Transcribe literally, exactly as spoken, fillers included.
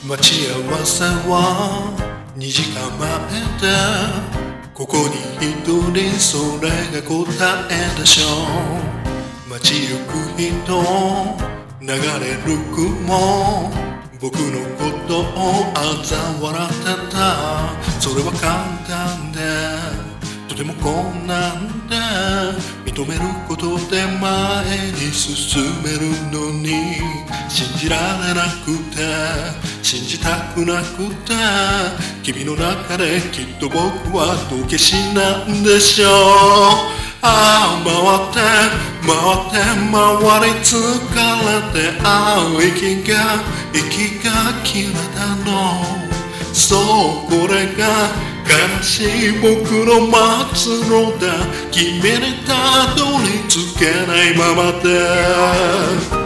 待ち合わせはにじかんまえで、ここに一人それが答えでしょう。街行く人、流れる雲、僕のことを嘲笑ってた。それは簡単でとても困難で、認めることで前に進めるのに、信じられなくて信じたくなくて、君の中できっと僕は道化師なんでしょう。ああ回って回って回り疲れて、ああ息が息が切れたの。そう、これが悲しい僕の末路だ。君にたどり着けないままで